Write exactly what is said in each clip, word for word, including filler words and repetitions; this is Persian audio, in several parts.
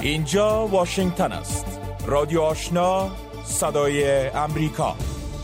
اینجا واشنگتن است. رادیو آشنا، صدای امریکا.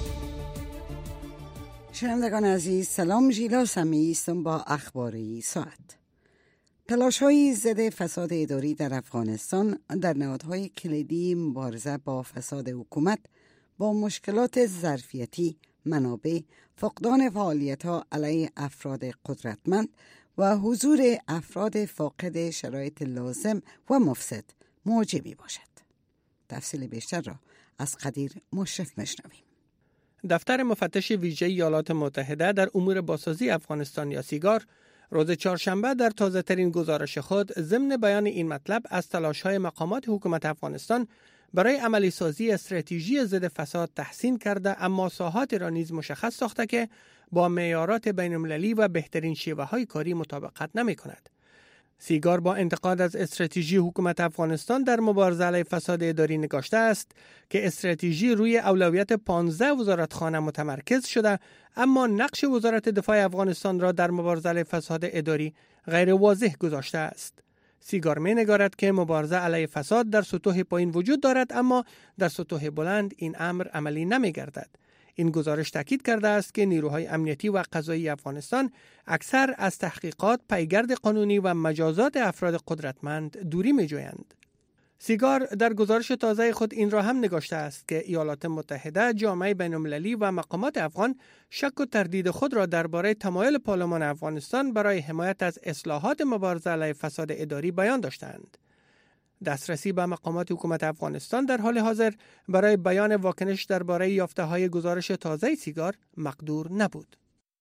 شنوندگان عزیز، سلام. ژیلا سمی هستم با اخباری ساعت. تلاش‌های ضد فساد اداری در افغانستان در نهادهای کلیدی مبارزه با فساد حکومت با مشکلات ظرفیتی، منابع، فقدان فعالیت‌ها علیه افراد قدرتمند و حضور افراد فاقد شرایط لازم و مفسد موجب می باشد. تفصیل بیشتر را از قدیر مشرف مشنویم. دفتر مفتش ویژه ایالات متحده در امور بازسازی افغانستان یا سیگار روز چهارشنبه در تازه‌ترین گزارش خود ضمن بیان این مطلب از تلاش‌های مقامات حکومت افغانستان برای عملی سازی استراتژی ضد فساد تحسین کرده، اما ساحات را نیز مشخص ساخته که با معیارات بین‌المللی و بهترین شیوه‌های کاری مطابقت نمی‌کند. سیگار با انتقاد از استراتژی حکومت افغانستان در مبارزه علیه فساد اداری نگاشته است که استراتژی روی اولویت پانزده وزارتخانه متمرکز شده، اما نقش وزارت دفاع افغانستان را در مبارزه علیه فساد اداری غیر واضح گذاشته است. سیگار می نگارد که مبارزه علیه فساد در سطوح پایین وجود دارد، اما در سطوح بلند این امر عملی نمی گردد. این گزارش تاکید کرده است که نیروهای امنیتی و قضایی افغانستان اکثر از تحقیقات، پیگرد قانونی و مجازات افراد قدرتمند دوری می جویند. سیگار در گزارش تازه خود این را هم نگاشته است که ایالات متحده، جامعه بین‌المللی و مقامات افغان شک و تردید خود را درباره تمایل پارلمان افغانستان برای حمایت از اصلاحات مبارزه علیه فساد اداری بیان داشتند. دسترسی به مقامات حکومت افغانستان در حال حاضر برای بیان واکنش درباره یافته‌های گزارش تازه سیگار مقدور نبود.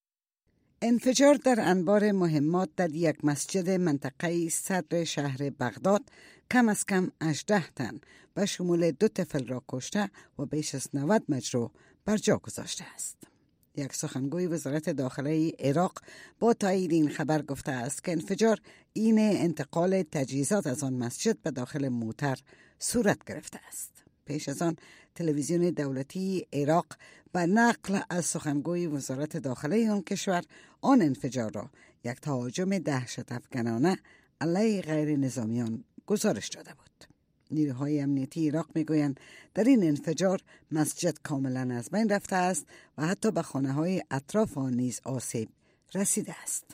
انفجار در انبار مهمات در یک مسجد منطقه صدر شهر بغداد کم از کم هجده تن به شمول دو طفل را کشته و بیش از نود مجروح بر جا گذاشته است. یک سخنگوی وزارت داخله عراق با تایید این خبر گفته است که انفجار این انتقال تجهیزات از آن مسجد به داخل موتر صورت گرفته است. پیش از آن تلویزیون دولتی عراق به نقل از سخنگوی وزارت داخله آن کشور آن انفجار را یک تهاجم دهشت افکنانه علیه غیر نظامیان گزارش داده بود. نیروهای امنیتی عراق میگویند در این انفجار مسجد کاملا از بین رفته است و حتی به خانه های اطراف آن نیز آسیب رسیده است.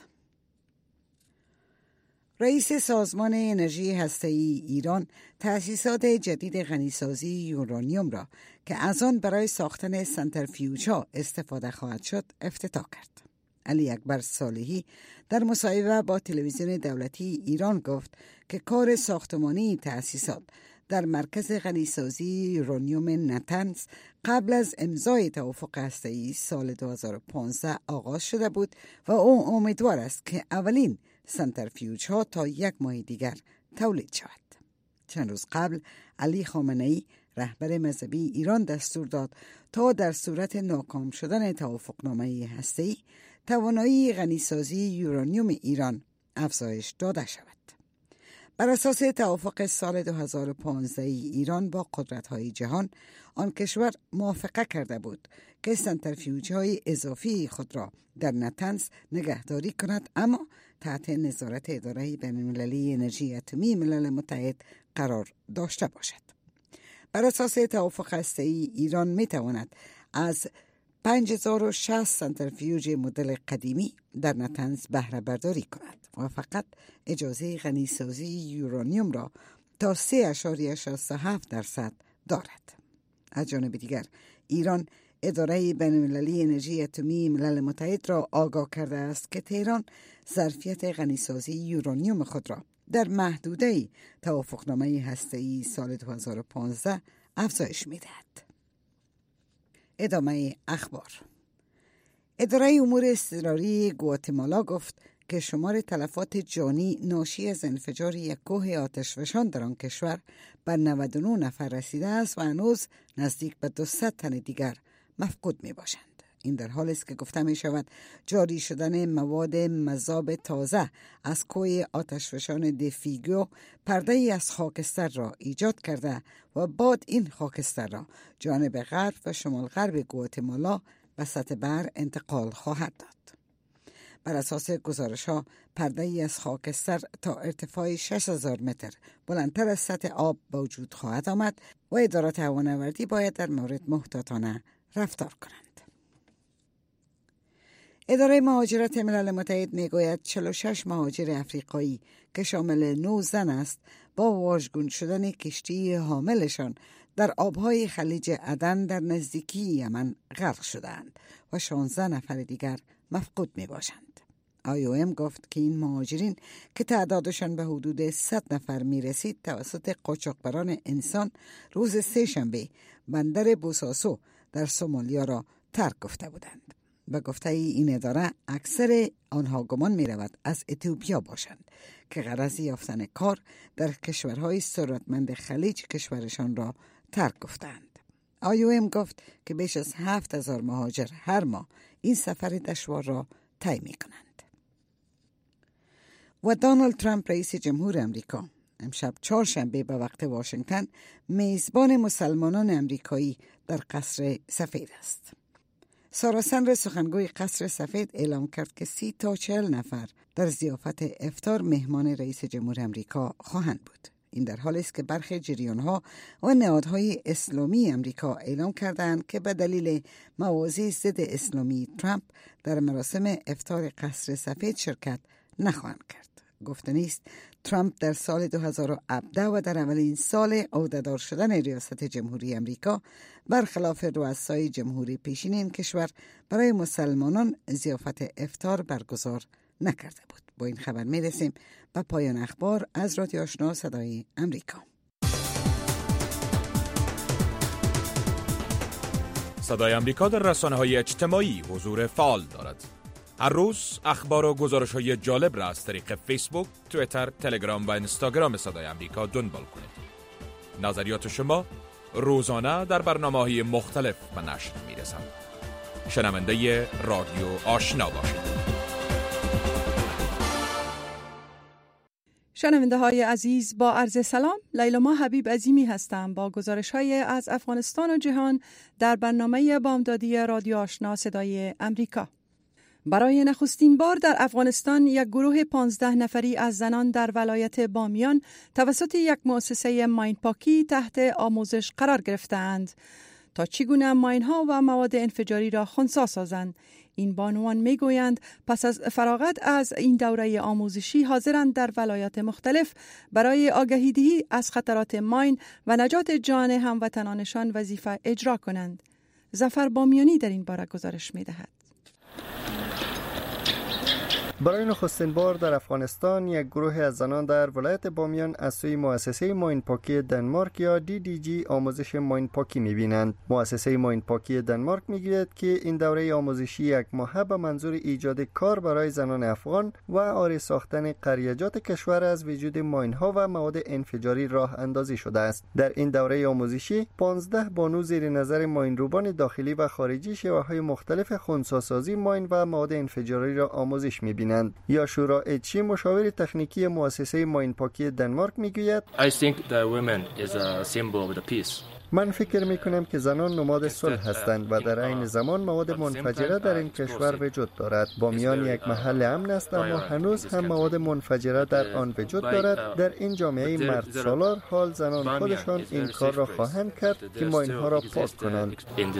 رئیس سازمان انرژی هسته‌ای ایران تأسیسات جدید غنیسازی یورانیوم را که از آن برای ساختن سنترفیوژها استفاده خواهد شد افتتاح کرد. علی اکبر صالحی در مصاحبه با تلویزیون دولتی ایران گفت که کار ساختمانی تأسیسات در مرکز غنیسازی یورانیوم نتنز قبل از امضای توافق هسته‌ای سال دو هزار و پانزده آغاز شده بود و او امیدوار است که اولین سنترفیوژها تا یک ماه دیگر تولید شود. چند روز قبل علی خامنه‌ای رهبر مذهبی ایران دستور داد تا در صورت ناکام شدن توافقنامه هسته‌ای توانایی غنیسازی یورانیوم ایران افزایش داده شود. بر اساس توافق سال دو هزار و پانزده ایران با قدرت‌های جهان، آن کشور موافقه کرده بود که سنترفیوژهای اضافی خود را در نتنز نگهداری کند، اما تحت نظارت اداره بین‌المللی انرژی اتمی ملل متحد قرار داشته باشد. بر اساس توافق هسته‌ای ایران می تواند از پنج هزار و شصت سنترفیوژ مدل قدیمی در نتنز بهره برداری کند و فقط اجازه غنیسازی یورانیوم را تا سه ممیز شصت و هفت درصد دارد. از جانب دیگر ایران اداره بین‌المللی انرژی اتمی ملل متحد را آگاه کرده است که تهران ظرفیت غنیسازی یورانیوم خود را در محدوده توافقنامه هسته‌ای سال دو هزار و پانزده افزایش می‌دهد. ادامه اخبار. اداره امور اضطراری گواتمالا گفت که شمار تلفات جانی ناشی از انفجار یک کوه آتشفشان در آن کشور به نود و نه نفر رسیده است و هنوز نزدیک به دویست تن دیگر مفقود می باشند. این در حالی است که گفته می شود جاری شدن مواد مذاب تازه از کوه آتشفشان دفیگو پرده ای از خاکستر را ایجاد کرده و بعد این خاکستر را جانب غرب و شمال غرب گواتمالا به سطح بحر انتقال خواهد داد. بر اساس گزارش ها پرده ای از خاکستر تا ارتفاع شش هزار متر بلندتر از سطح آب به وجود خواهد آمد و ادارات هوانوردی باید در مورد محتاطانه رفتار کنند. اداره مهاجرت ملل متحد میگوید چهل و شش مهاجر افریقایی که شامل نه زن است با واژگون شدن کشتی حاملشان در آبهای خلیج عدن در نزدیکی یمن غرق شدند و شانزده نفر دیگر مفقود می باشند. آی او ام گفت که این مهاجرین که تعدادشان به حدود صد نفر می رسید توسط قاچاقبران انسان روز سه شنبه بندر بوساسو در سومالیا را ترک گفته بودند. به گفته این اداره اکثر آنها گمان می رود از اتیوپیا باشند که غرض یافتن کار در کشورهای ثروتمند خلیج کشورشان را ترک گفتند. آی او ام گفت که بیش از هفت هزار مهاجر هر ماه این سفر دشوار را طی می کنند. و دونالد ترامپ رئیس جمهور امریکا امشب چهارشنبه به وقت واشنگتن میزبان مسلمانان امریکایی در قصر سفید است. سارا سندرز سخنگوی قصر سفید اعلام کرد که سی تا چهل نفر در ضیافت افطار مهمان رئیس جمهور امریکا خواهند بود. این در حالی است که برخی جریان‌ها و نهادهای اسلامی امریکا اعلام کردند که به دلیل مواضع ضد اسلامی ترامپ در مراسم افطار قصر سفید شرکت نخواهند کرد. گفته نیست ترامپ در سال دو هزار و هفده و در اولین سال عهده‌دار شدن ریاست جمهوری امریکا برخلاف رؤسای جمهوری پیشین این کشور برای مسلمانان ضیافت افطار برگزار نکرده بود. با این خبر میرسیم به پایان اخبار از رادیو آشنا صدای امریکا. صدای امریکا در رسانه‌های اجتماعی حضور فعال دارد. هر روز اخبار و گزارش‌های جالب را از طریق فیسبوک، توییتر، تلگرام و اینستاگرام صدای امریکا دنبال کنید. نظریات شما روزانه در برنامه‌های مختلف به نشر می‌رسند. شنونده رادیو آشنا باشید. شنونده های عزیز، با عرض سلام، لیلا حبیب عظیمی هستم با گزارش های از افغانستان و جهان در برنامه بامدادی رادیو آشنا صدای امریکا. برای نخستین بار در افغانستان یک گروه پانزده نفری از زنان در ولایت بامیان توسط یک مؤسسه ماین پاکی تحت آموزش قرار گرفتند تا چگونه ماین ها و مواد انفجاری را خنثی سازند. این بانوان می گویند پس از فراغت از این دوره آموزشی حاضرند در ولایات مختلف برای آگهی دهی از خطرات ماین و نجات جان هموطنانشان وظیفه اجرا کنند. ظفر بامیانی در این باره گزارش می دهد. برای نخستین بار در افغانستان یک گروه از زنان در ولایت بامیان از سوی مؤسسه ماین پاکی دنمارک یا دی دی جی آموزش ماین پاکی می‌بینند. مؤسسه ماین پاکی دنمارک می‌گوید که این دوره آموزشی یک ماه به منظور ایجاد کار برای زنان افغان و آری ساختن قریجات کشور از وجود ماین‌ها و مواد انفجاری راه اندازی شده است. در این دوره آموزشی پانزده بانو زیر نظر ماینروبان داخلی و خارجی شیوه‌های مختلف خنثی سازی ماین و مواد انفجاری را آموزش می‌بینند. یا شورا اچی مشاور تکنیکی مؤسسه ماین پاکی دنمارک میگوید I think the women is a symbol of the peace. من فکر میکنم که زنان نماد صلح هستند و در عین زمان مواد منفجره در این کشور وجود دارد. بامیان یک محل امن است اما هنوز هم مواد منفجره در آن وجود دارد. در این جامعه مرد سالار حال زنان خودشان این کار را خواهند کرد که ماین ها را پاک کنند.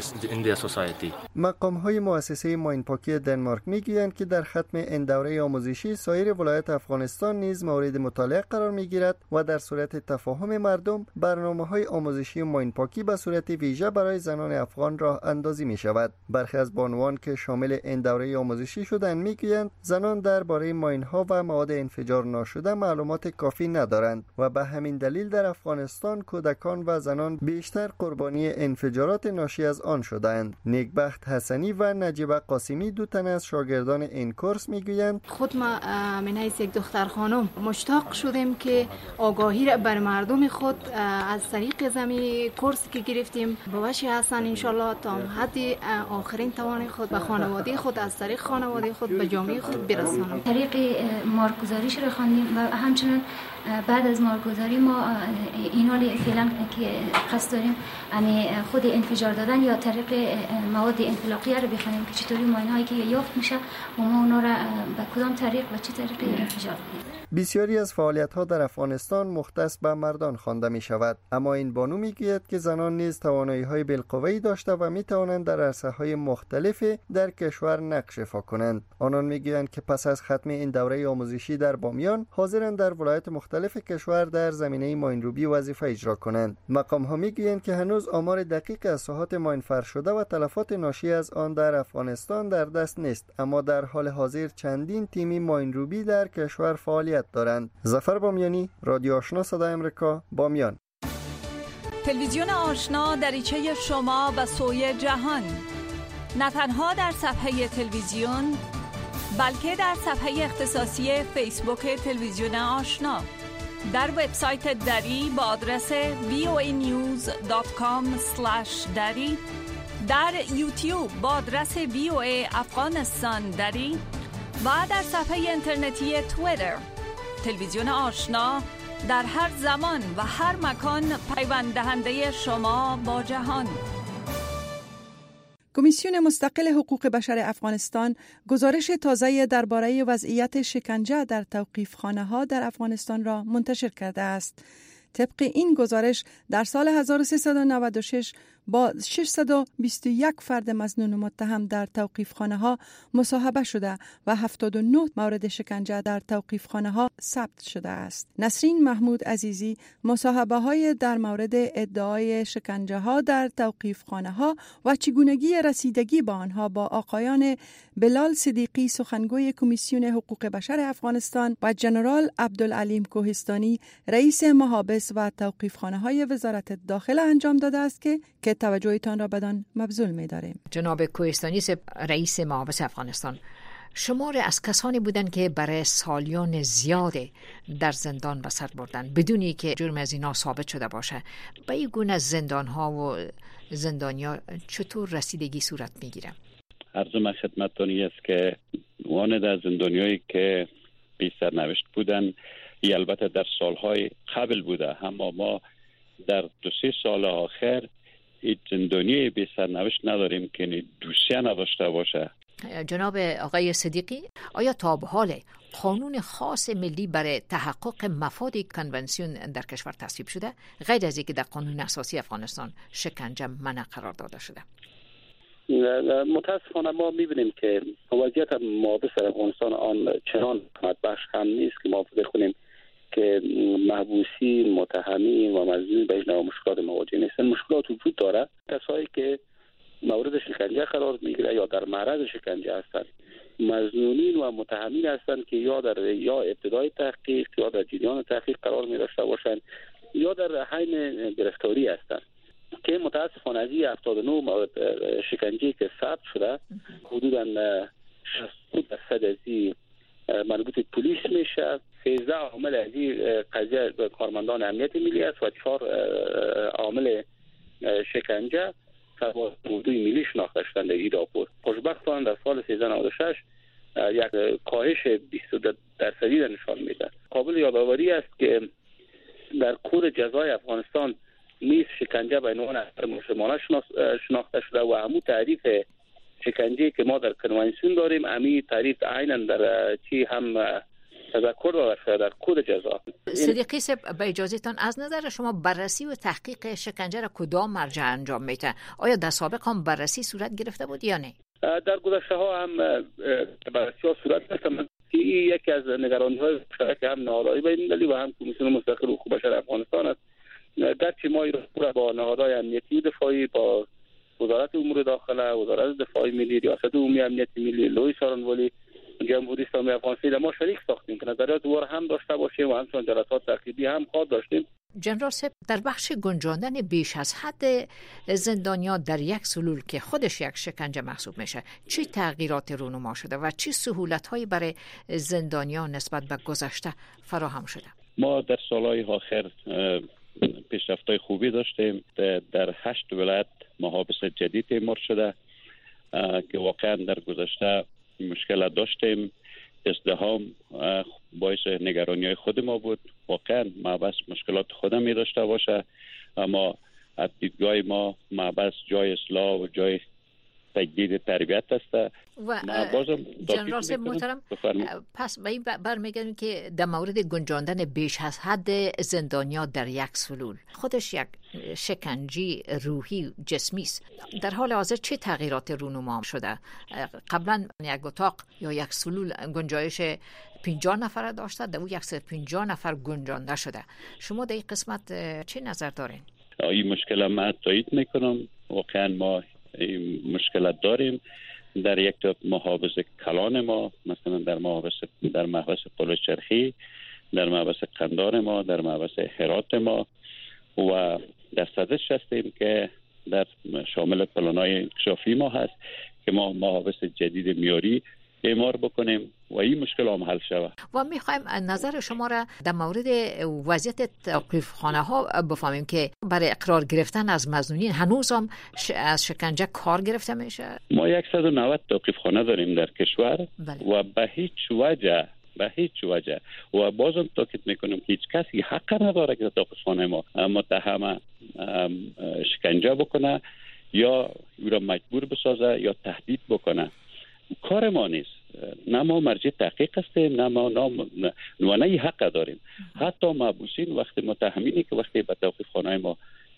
مقام های مؤسسه ماین پاکی دنمارک میگویند که در ختم این دوره آموزشی سایر ولایات افغانستان نیز مورد مطالعه قرار میگیرد و در صورت تفاهم مردم برنامه های آموزشی ماین پاکی به صورت ویژه برای زنان افغان راه اندازی می شود. برخی از بانوان که شامل این دوره آموزشی شدند میگویند زنان درباره ماین ها و مواد انفجار ناشده معلومات کافی ندارند و به همین دلیل در افغانستان کودکان و زنان بیشتر قربانی انفجارات ناشی از آن شدند. نیکبخت حسنی و نجیبه قاسمی دو تن از شاگردان این کورس میگویند خود ما من حیث یک دختر خانم مشتاق شدیم که آگاهی را بر مردم خود از طریق زمین کورسی که گرفتیم با وجه حسن انشالله تا حد آخرین توان خود به خانواده خود از طریق خانواده خود به جامعه خود برسانیم. طریق مارک‌گذاریش را خواندیم و همچنین بعد از مارگذاری ما این حال فعلا که قصد داریم یعنی خود انفجار دادن یا طریق مواد انفلاقیه رو بخونیم که چطوری ماینهایی که یافت میشه و ما اونا رو به کدام طریق و چه طریقی انفجار بدیم. بسیاری از فعالیت‌ها در افغانستان مختص به مردان خوانده می شود، اما این بانو می گوید که زنان نیز توانایی‌های بالقوه‌ای داشته و می توانند در عرصه‌های مختلف در کشور نقش ایفا کنند. آنان می گویند که پس از ختم این دوره آموزشی در بامیان حاضرند در ولایات مختلف کشور در زمینه ماینروبی وظیفه اجرا کنند. مقام‌ها می گویند که هنوز آمار دقیق از ساحات ماین فرش شده و تلفات ناشی از آن در افغانستان در دست نیست، اما در حال حاضر چندین تیمی ماینروبی در کشور فعالیت دارند. ظفر بامیانی، رادیو آشنا صدای امریکا، بامیان. تلویزیون آشنا دریچه شما و سوی جهان، نه تنها در صفحه تلویزیون بلکه در صفحه اختصاصی فیسبوک تلویزیون آشنا، در وبسایت دری با آدرس وی او ای نیوز دات کام اسلش دری، در یوتیوب با آدرس وی او ای افغانستان دری و در صفحه اینترنتی توییتر. تلویزیون آشنا در هر زمان و هر مکان پیوند دهنده شما با جهان. کمیسیون مستقل حقوق بشر افغانستان گزارش تازه درباره وضعیت شکنجه در توقیفخانه‌ها در افغانستان را منتشر کرده است. طبق این گزارش در سال هزار و سیصد و نود و شش با ششصد و بیست و یک فرد مظنون متهم در توقیفخانه‌ها مصاحبه شده و هفتاد و نه مورد شکنجه در توقیفخانه‌ها ثبت شده است. نسرین محمود عزیزی مصاحبه‌های در مورد ادعای شکنجه‌ها در توقیفخانه‌ها و چگونگی رسیدگی به آنها با آقایان بلال صدیقی سخنگوی کمیسیون حقوق بشر افغانستان و جنرال عبدالعلیم کوهستانی رئیس محابس و توقیفخانه‌های وزارت داخله انجام داده است که که توجهتان را بدان مبذول می داریم. جناب کوهستانی رئیس محابس افغانستان، شمار از کسانی بودند که برای سالیان زیاد در زندان به سر بردن بدونی که جرم از اینا ثابت شده باشه. به این گونه زندان ها و زندانیا چطور رسیدگی صورت می گیره؟ عرض من خدمتتانی است که وان در زندانیایی که بی سرنوشت بودن ای البته در سالهای قبل بوده، اما ما در دو سه سال آخر هیچ زندانی بی سرنوشت نداریم که دوسیه نداشته باشه. جناب آقای صدیقی، آیا تا به حال قانون خاص ملی برای تحقق مفاد کنونسیون در کشور تصویب شده، غیر از اینکه در قانون اساسی افغانستان شکنجه منع قرار داده شده؟ متاسفانه ما میبینیم که وضعیت محابس افغانستان آن چنان کمک بخش هم نیست که ما بخونیم که محبوسین، متهمین و مظنونین به این مشکلات مواجه نیستن. مشکلات وجود داره. کسایی که مورد شکنجه قرار میگیره یا در معرض شکنجه هستند مظنونین و متهمین هستند که یا در یا ابتدای تحقیق یا در جریان تحقیق قرار می داشته باشند یا در حین گرفتاری هستند که متاسفانه از این هفتاد و نه مورد شکنجه که ثبت شده حدوداً شصت درصد از این مربوط پلیس میشه. سیزده عامل از این قضیه کارمندان امنیت ملی است و چهار عامل شکنجه سرباز اردوی ملی شناخته شدند در این راپور. خوشبختانه در سال سیزده نود و شش یک کاهش بیست درصدی نشان میده. قابل یادآوری است که در کود جزای افغانستان نیز شکنجه به عنوان اثر مسلمانه شناخته شده و همون تعریف شکنجه که ما در کنوانسیون داریم امی تعریف عیناً در چی هم تذکر داده شده در کد جزا. صدیقی صاحب، به اجازهتان از نظر شما بررسی و تحقیق شکنجه را کدام مرجع انجام میده؟ آیا در سابق هم بررسی صورت گرفته بود یا نه؟ در گذشته ها هم بررسی ها صورت گرفته. این یکی از نگرانی های مشترک هم نهادهای بین‌المللی و هم کمیسیون مستقل حقوق بشر افغانستان است. گرچه ما این را با نهادهای امنیتی دفاعی، با وزارت امور داخله، وزارت دفاع ملی، ریاست عمومی امنیت ملی، لوی سارنوالی، جمهوری اسلامی افغانستان ما شریک ساختیم که نظریات وار هم داشته باشیم و همچنین جلسات ترکیبی هم خواهد داشتیم. جنرال صاحب، در بخش گنجاندن بیش از حد زندانیا در یک سلول که خودش یک شکنجه محسوب میشه، چه تغییرات رونما شده و چه سهولت‌هایی برای زندانیا نسبت به گذشته فراهم شده؟ ما در سالهای آخر پیشرفت‌های خوبی داشتیم. در هشت ولایت محابس جدید اعمار شده که واقعا در گذشته مشکل داشتیم ازدحام باعث نگرانی های خود ما بود. واقعا محبس مشکلات خودم می داشته باشه، اما از دیدگاه ما محبس جای اصلاح و جای تجدید تربیت است. و جنرال صاحب محترم، پس به این برمیگردیم که در مورد گنجاندن بیش از حد زندانیا در یک سلول، خودش یک شکنجه روحی جسمی است. در حال حاضر چه تغییرات رونما شده؟ قبلا یک اتاق یا یک سلول گنجایش پنجاه نفر داشته، در او صد و پنجاه نفر گنجانده شده. شما در این قسمت چه نظر دارین؟ این مشکل ما تایید میکنم. واقعا ما این مشکلات داریم در یک تا محافظ کلان ما، مثلا در محافظ در محبس پلوچرخی، در محبس قندار ما، در محبس هرات ما، و در صدرش هستیم که در شامل پلانای انکشافی ما هست که ما محافظ جدید میاری اعمار بکنیم و این مشکل هم حل شود. و میخوایم نظر شما را در مورد وضعیت توقیف خانه ها بفهمیم که برای اقرار گرفتن از مظنونین هنوز هم ش... از شکنجه کار گرفته میشه. ما صد و نود توقیف خانه داریم در کشور. بله. و به هیچ وجه به هیچ وجه و بازم تاکید میکنم که هیچ کسی حق نداره که توقیف خانه ما متهم شکنجه بکنه یا او را مجبور بسازه یا تهدید بکنه. کار ما نیست. نه ما مرجع تحقیق هستیم، نه ما نه ای حق داریم. حتی محبوسین وقتی متهمینی که وقتی به توقیف خانه ما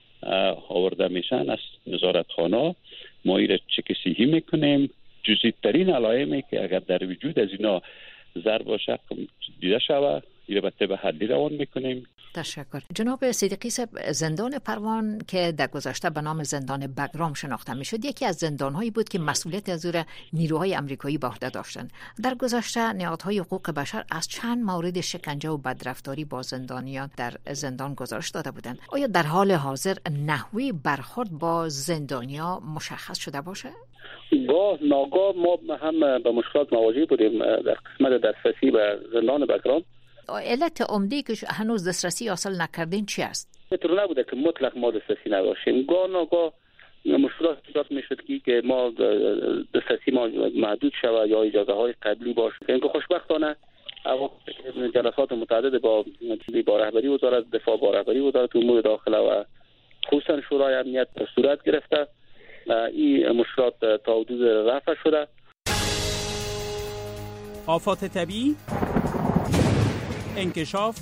آورده میشن از نظارت خانه، ما ایره چک صحی میکنیم. جزئی ترین علائمی که اگر در وجود از اینا ضرب و شق دیده شود، ایره به طب حدی روان میکنیم. تشکر. جناب صدیقی صاحب، زندان پروان که در گذشته به نام زندان بگرام شناخته میشد، یکی از زندانهایی بود که مسئولیت از او نیروهای آمریکایی به عهده داشتند. در گذشته نهادهای حقوق بشر از چند مورد شکنجه و بدرفتاری با زندانیان در زندان گزارش داده بودند. آیا در حال حاضر نحوه برخورد با زندانیا مشخص شده باشه؟ گاه ناگاه ما هم به مشکلات مواجه بودیم در قسمت دسترسی به زندان بگرام. علت عمده که هنوز دسترسی حاصل نکردین چی است؟ اینطور نبوده که مطلق ما دسترسی نداشتیم. گاه ناگاه مشکلات ایجاد میشد که ما دسترسی ما محدود شود یا اجازه های قبلی باشه. اینکه خوشبختانه جلسات متعدد با با رهبری وزارت دفاع، با رهبری وزارت امور داخله و خصوصا شورای امنیت صورت گرفته. این مشکلات تا حدود رفع شده. آفات طبیعی، انکشاف،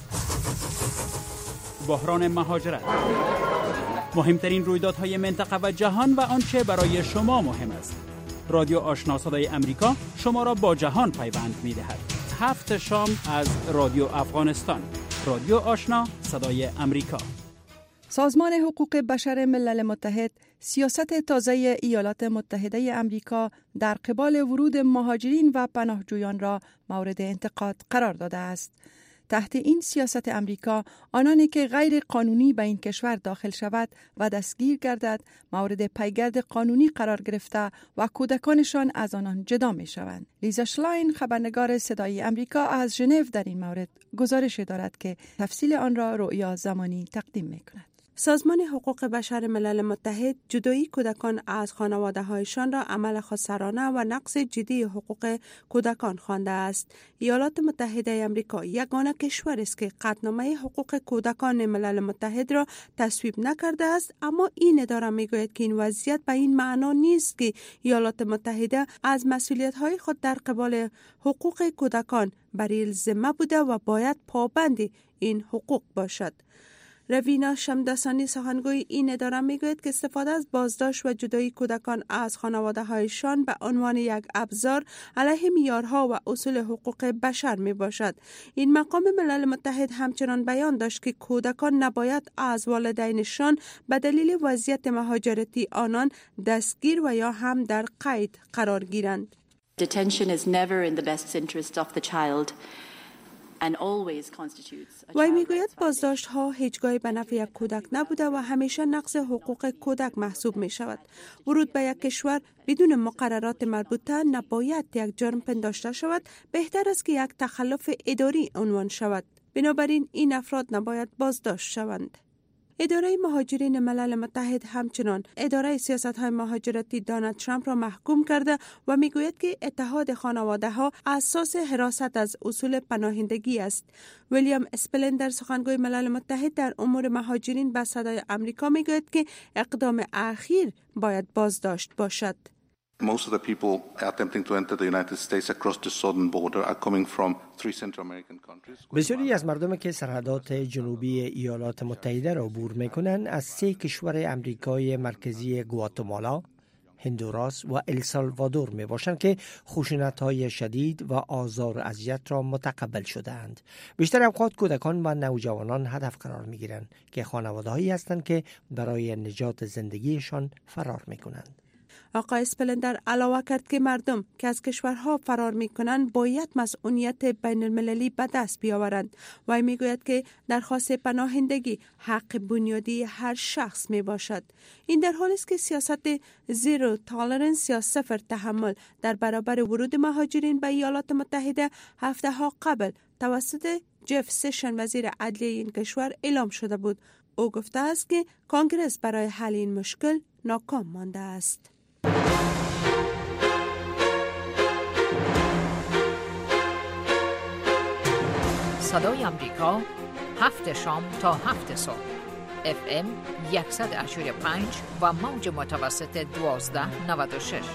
بحران مهاجرت، مهمترین رویدادهای منطقه و جهان و آنچه برای شما مهم است. رادیو آشنا صدای امریکا شما را با جهان پیوند می‌دهد. هفت شام از رادیو افغانستان. رادیو آشنا صدای امریکا. سازمان حقوق بشر ملل متحد سیاست تازه ایالات متحده امریکا در قبال ورود مهاجرین و پناهجویان را مورد انتقاد قرار داده است. تحت این سیاست امریکا، آنانی که غیر قانونی به این کشور داخل شود و دستگیر گردد، مورد پیگرد قانونی قرار گرفته و کودکانشان از آنان جدا می شوند. لیزا شلاین، خبرنگار صدای امریکا از ژنو، در این مورد گزارش دارد که تفصیل آن را رؤیا زمانی تقدیم می کند. سازمان حقوق بشر ملل متحد جدایی کودکان از خانواده‌هایشان را عمل خودسرانه و نقض جدی حقوق کودکان خوانده است. ایالات متحده آمریکا یگانه کشور است که قطعنامه حقوق کودکان ملل متحد را تصویب نکرده است، اما این اداره میگوید که این وضعیت به این معنا نیست که ایالات متحده از مسئولیت‌های خود در قبال حقوق کودکان بری الذمه بوده و باید پابند این حقوق باشد. روینا شمداسانی، سخنگوی این اداره، میگوید که استفاده از بازداشت و جدایی کودکان از خانواده‌هایشان به عنوان یک ابزار علیه معیارها و اصول حقوق بشر می باشد. این مقام ملل متحد همچنان بیان داشت که کودکان نباید از والدینشان به دلیل وضعیت مهاجرتی آنان دستگیر و یا هم در قید قرار گیرند. Detention is never in the best interest of the child. وی میگوید بازداشت ها هیچگاه به نفع یک کودک نبوده و همیشه نقض حقوق کودک محسوب می شود. ورود به یک کشور بدون مقررات مربوطه نباید یک جرم پنداشته شود، بهتر است که یک تخلف اداری عنوان شود. بنابراین این افراد نباید بازداشت شوند. اداره مهاجرین ملل متحد همچنان اداره سیاست‌های مهاجرتی دونالد ترامپ را محکوم کرده و میگوید که اتحاد خانواده‌ها اساس حراست از اصول پناهندگی است. ویلیام اسپلندر سخنگوی ملل متحد در امور مهاجرین به صدای آمریکا میگوید که اقدام اخیر باید بازداشت باشد. Most of the people attempting to enter the United States across the southern border are coming from three Central American countries. بسیاری از مردم که سرحدات جنوبی ایالات متحده را عبور می‌کنند از سه کشور آمریکای مرکزی گواتمالا، هندوراس و السالوادور می باشند که خشونت‌های شدید و آزار و اذیت را متقبل شده‌اند. بیشتر اوقات کودکان و نوجوانان هدف قرار می‌گیرند که خانواده‌هایی هستند که برای نجات زندگیشان فرار می‌کنند. آقای اسپلندر علاوه کرد که مردم که از کشورها فرار می کنند باید مسئولیت بین المللی به دست بیاورند و می گوید که درخواست پناهندگی حق بنیادی هر شخص می باشد. این در حالی است که سیاست زیرو تالرنس یا صفر تحمل در برابر ورود مهاجرین به ایالات متحده هفته ها قبل توسط جف سیشن وزیر عدلیه این کشور اعلام شده بود. او گفته است که کنگرس برای حل این مشکل ناکام مانده است. صدای آمریکا هفت شام تا هفت صبح اف ام صد و هشتاد و پنج و موج متوسط دوازده نود و شش.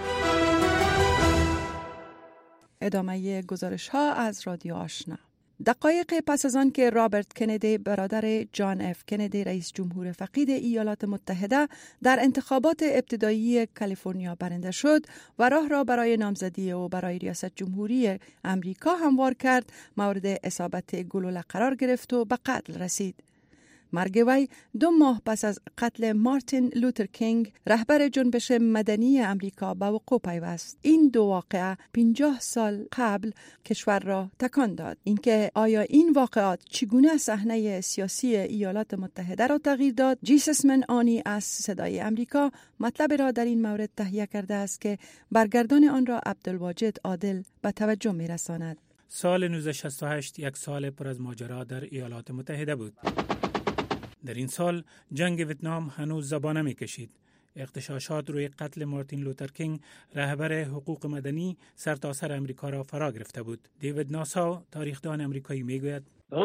ادامه گزارش ها از رادیو آشنا. دقایق پس از آن که رابرت کندی برادر جان اف کندی رئیس جمهور فقید ایالات متحده در انتخابات ابتدایی کالیفرنیا برنده شد و راه را برای نامزدی او برای ریاست جمهوری امریکا هموار کرد، مورد اصابت گلوله قرار گرفت و به قتل رسید. مرگ وی دو ماه پس از قتل مارتین لوتر کینگ رهبر جنبش مدنی امریکا به وقوع پیوست. این دو واقعه پنجاه سال قبل کشور را تکان داد. اینکه آیا این واقعات چگونه صحنه سیاسی ایالات متحده را تغییر داد؟ جیسس من آنی از صدای امریکا مطلب را در این مورد تهیه کرده است که برگردان آن را عبدالواجد عادل به توجه می‌رساند. سال نوزده شصت و هشت یک سال پر از ماجرا در ایالات متحده بود. در این سال جنگ ویتنام هنوز زبانه می کشید. اغتشاشات روی قتل مارتین لوتر کینگ رهبر حقوق مدنی سرتاسر امریکا را فرا گرفته بود. دیوید ناساو تاریخدان امریکایی می گوید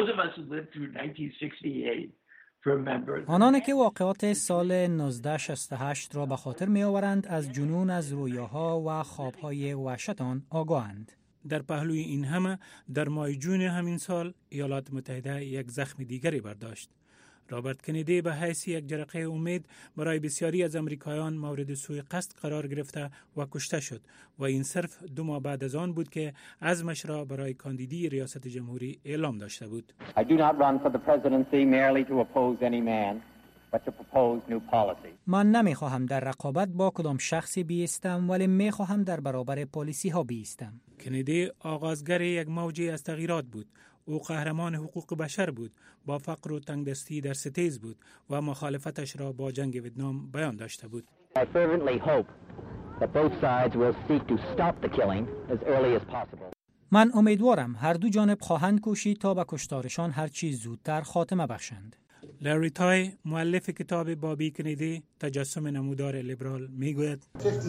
آنان که واقعات سال نوزده شصت و هشت را به خاطر می آورند از جنون از رویاها و خوابهای وحشت آن آگاهند. در پهلوی این همه در ماه جون همین سال ایالات متحده یک زخم دیگری برداشت. رابرت کندی به حیث یک جرقه امید برای بسیاری از امریکایان مورد سوء قصد قرار گرفته و کشته شد و این صرف دو ماه بعد از آن بود که عزمش را برای کاندیدی ریاست جمهوری اعلام داشته بود. I do not run for the presidency merely to oppose any man, but to propose new policy. من نمیخواهم در رقابت با کدام شخصی بیستم، ولی میخواهم در برابر پالیسی ها بیستم. کندی آغازگر یک موجی از تغییرات بود. او قهرمان حقوق بشر بود، با فقر و تنگدستی در ستیز بود و مخالفتش را با جنگ ویتنام بیان داشته بود. I fervently hope that both sides will seek to stop the killing as early as possible. من امیدوارم هر دو جانب خواهند کوشید تا به کشتارشان هر چیز زودتر خاتمه بخشند. لری تای مؤلف کتاب بابی کندی تجسم نمودار لیبرال میگوید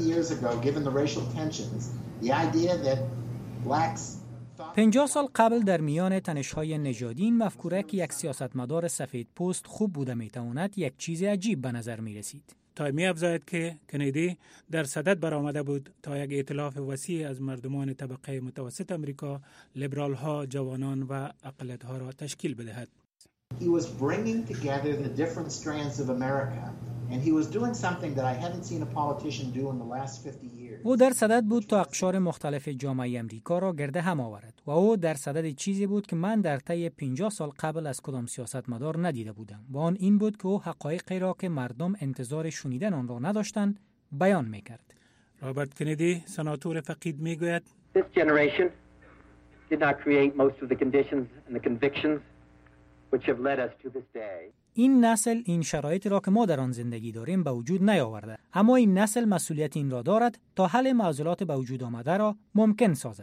پنجاه سال قبل در میان تنش‌های نژادی این مفکوره که یک سیاستمدار سفید پوست خوب بوده میتواند یک چیز عجیب به نظر می رسید. تای می افزاید که کندی در صدد برآمده بود تا یک ائتلاف وسیع از مردمان طبقه متوسط امریکا، لیبرال ها، جوانان و اقلیت ها را تشکیل بدهد. He was bringing together the different strands of America and he was doing something that I haven't seen a politician do in the last fifty years. او در صدد بود تا اقشار مختلف جامعه امریکا را گرده هم آورد و او در صدد چیزی بود که من در طی پنجاه سال قبل از کدام سیاستمدار ندیده بودم و آن این بود که او حقایقی را که مردم انتظار شنیدن آن را نداشتند بیان میکرد. رابرت کندی سناتور فقید میگوید This generation did not create most of the conditions and the convictions which have led us to this day. این نسل این شرایطی را که ما در آن زندگی داریم به وجود نیاورده، اما این نسل مسئولیت این را دارد تا حل معضلات به وجود آمده را ممکن سازد.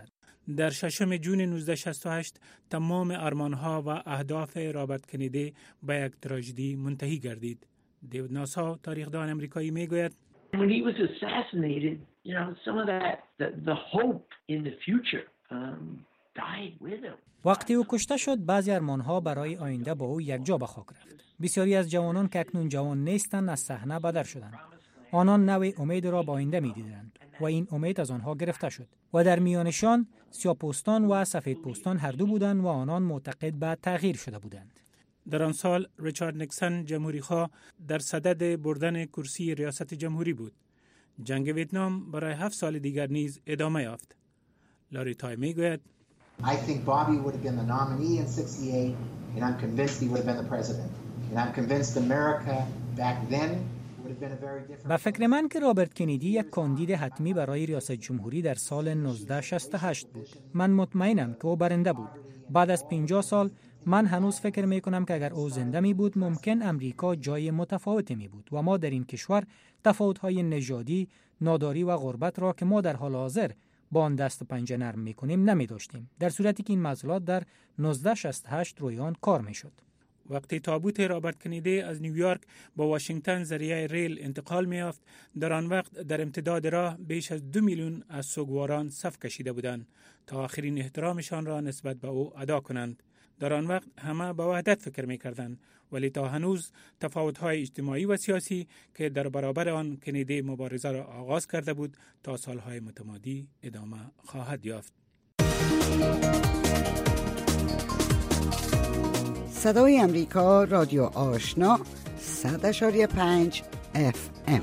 در ششم جون نوزده شصت و هشت تمام آرمان‌ها و اهداف رابرت کندی به یک تراژدی منتهی گردید. دیوید ناسا تاریخدان امریکایی میگوید When he was assassinated, you know, some of that the, the hope in the future um, died with him. وقتی او کشته شد بعضی ارمان‌ها برای آینده با او یک جا به خاک رفت. بسیاری از جوانان که اکنون جوان نیستند از صحنه بدر شدند. آنان نوع امید را با آینده می‌دیدند و این امید از آنها گرفته شد و در میانشان سیاه‌پوستان و سفیدپوستان هر دو بودند و آنان معتقد به تغییر شده بودند. در آن سال ریچارد نیکسون جمهوری‌خواه در صدد بردن کرسی ریاست جمهوری بود. جنگ ویتنام برای هفت سال دیگر نیز ادامه یافت. لاری تای میگوید I think Bobby would have been the nominee in sixty-eight and I'm convinced he would have been the president. And I'm convinced America back then would have been a very different. به فکر من که رابرت کندی یک کاندید حتمی برای ریاست جمهوری در سال نوزده شصت و هشت بود. من مطمئنم که او برنده بود. بعد از پنجاه سال من هنوز فکر می کنم که اگر او زنده می بود ممکن امریکا جای متفاوتی می بود و ما در این کشور تفاوت‌های نژادی، ناداری و غربت را که ما در حال حاضر با آن دست و پنجه نرم می کنیم نمی داشتیم. در صورتی که این معضلات در نوزده شصت و هشت روی آن کار می شد. وقتی تابوت رابرت کندی از نیویورک با واشنگتن ذریعه ریل انتقال می یافت، در آن وقت در امتداد راه بیش از دو میلیون از سوگواران صف کشیده بودند تا آخرین احترامشان را نسبت به او ادا کنند. در آن وقت همه به وحدت فکر می کردند، ولی تا هنوز تفاوت‌های اجتماعی و سیاسی که در برابر آن کندی مبارزه را آغاز کرده بود تا سالهای متمادی ادامه خواهد یافت. صدای امریکا، رادیو آشنا، صد و پنج اف ام.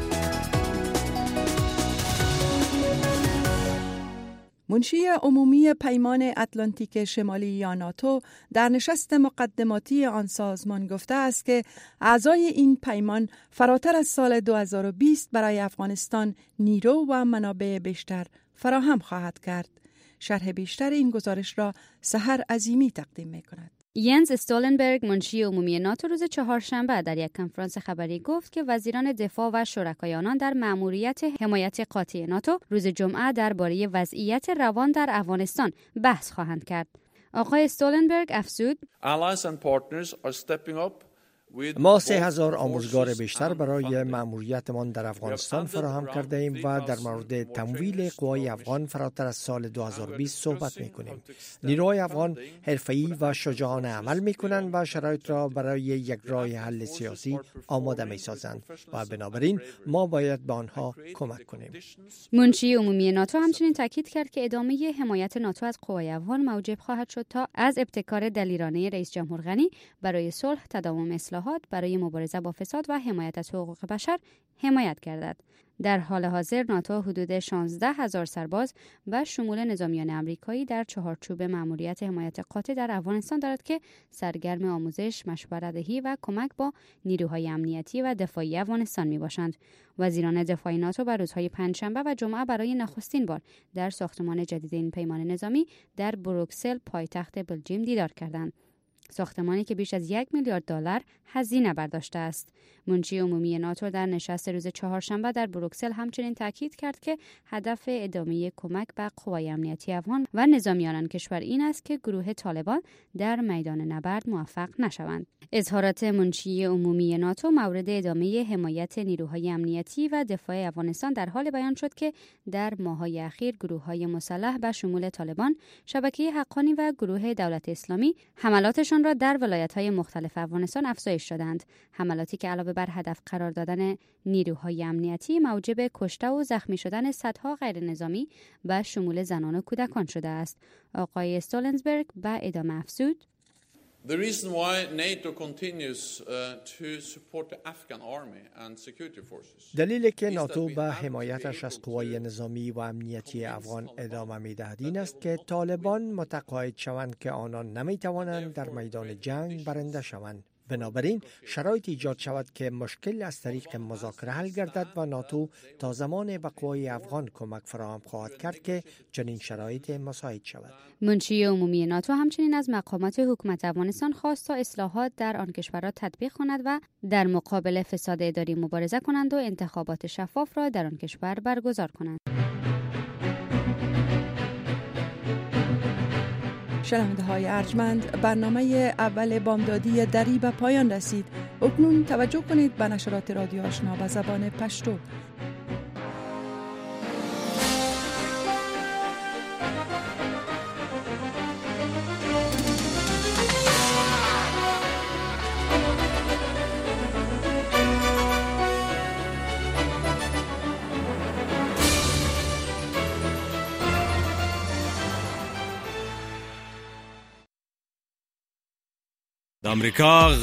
منشی عمومی پیمان اتلانتیک شمالی یا ناتو در نشست مقدماتی آن سازمان گفته است که اعضای این پیمان فراتر از سال دو هزار و بیست برای افغانستان نیرو و منابع بیشتر فراهم خواهد کرد. شرح بیشتر این گزارش را سحر عظیمی تقدیم می کند. ینز استولنبرگ منشی عمومی ناتو روز چهارشنبه در یک کنفرانس خبری گفت که وزیران دفاع و شرکای آنان در مأموریت حمایت قاطع ناتو روز جمعه درباره وضعیت روان در افغانستان بحث خواهند کرد. آقای استولنبرگ افزود: ما سه هزار آموزگار بیشتر برای مأموریتمان در افغانستان فراهم کرده ایم و در مورد تمویل قوای افغان فراتر از سال دو هزار و بیست صحبت می کنیم. نیروهای افغان حرفه‌ای و شجاعانه عمل می کنند و شرایط را برای یک راه حل سیاسی آماده می سازند و بنابراین ما باید به آنها کمک کنیم. منشی عمومی ناتو همچنین تاکید کرد که ادامه حمایت ناتو از قوای افغان موجب خواهد شد تا از ابتکار دلیرانه رئیس جمهور غنی برای صلح، تداوم اصلاح برای مبارزه با فساد و حمایت از حقوق بشر حمایت گردد. در حال حاضر ناتو حدود شانزده هزار سرباز و شمول نظامیان امریکایی در چهارچوب مأموریت حمایت قاطع در افغانستان دارد که سرگرم آموزش، مشورت‌دهی و کمک با نیروهای امنیتی و دفاعی افغانستان میباشند. وزیران دفاع ناتو بر روزهای پنجشنبه و جمعه برای نخستین بار در ساختمان جدید این پیمان نظامی در بروکسل پایتخت بلژیم دیدار کردند. ساختمانی که بیش از یک میلیارد دلار هزینه برداشته است. منشی عمومی ناتو در نشست روز چهارشنبه در بروکسل همچنین تاکید کرد که هدف ادامه کمک به قوای امنیتی افغان و نظامیان کشور این است که گروه طالبان در میدان نبرد موفق نشوند. اظهارات منشی عمومی ناتو مورد ادامه حمایت نیروهای امنیتی و دفاع افغانستان در حال بیان شد که در ماه‌های اخیر گروه‌های مسلح به شمول طالبان، شبکه حقانی و گروه دولت اسلامی حملاتشان را در ولایت‌های مختلف افغانستان افزایش دادند. حملاتی که علاوه بر هدف قرار دادن نیروهای امنیتی موجب کشته و زخمی شدن صدها غیر نظامی و شمول زنان و کودکان شده است. آقای استولنبرگ به ادامه افزود: The reason why NATO continues uh, to support the Afghan army and security forces. دلیلی که ناتو به حمایتش از قوای نظامی و امنیتی افغان ادامه می‌دهد این است که طالبان متقاعد شوند که آنان نمی‌توانند در میدان جنگ برنده شوند. بنابراین شرایط ایجاد شود که مشکل از طریق مذاکره حل گردد و ناتو تا زمان به قوای افغان کمک فراهم خواهد کرد که چنین شرایط مساعد شود. منشی عمومی ناتو همچنین از مقامات حکومت افغانستان خواست تا اصلاحات در آن کشورها تطبیق کند و در مقابل فساد اداری مبارزه کنند و انتخابات شفاف را در آن کشور برگزار کنند. شنونده های ارجمند، برنامه اول بامدادی دری به پایان رسید. اکنون توجه کنید به نشرات رادیو آشنا به زبان پشتو. امریکا